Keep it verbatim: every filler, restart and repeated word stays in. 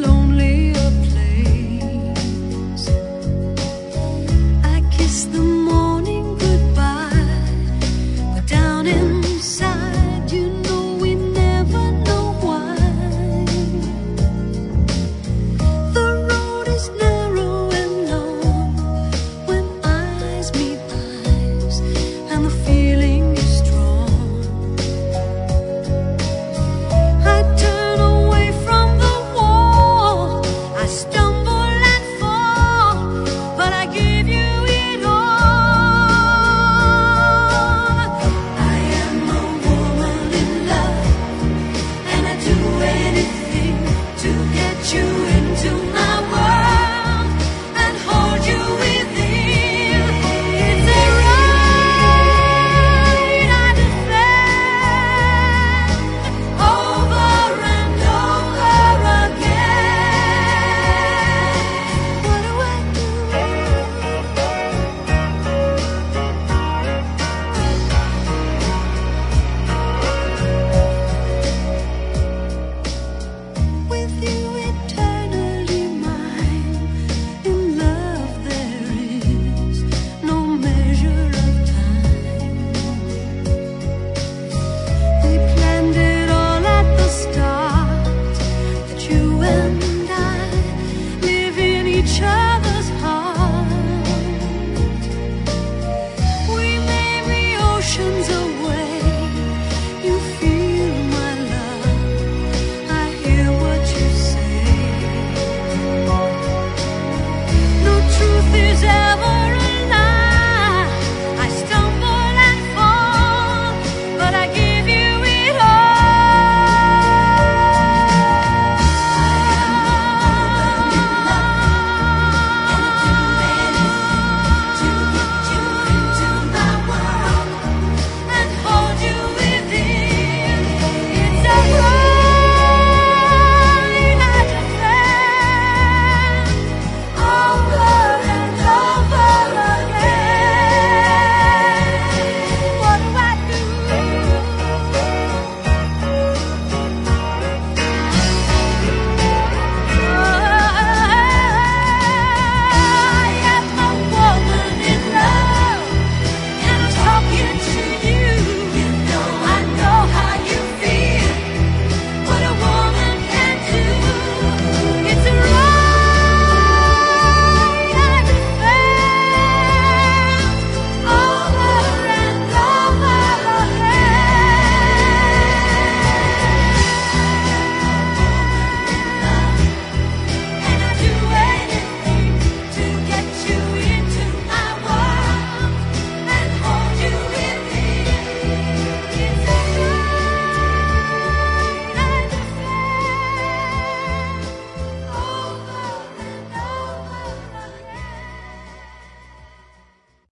lonelier place. I kiss the morning goodbye, but down inside, you know we never know why. The road is narrow and long when eyes meet eyes, and the feeling is strong. I turn away from the wall, I stumble and fall, but I give you it all. I am a woman in love, and I do anything to get you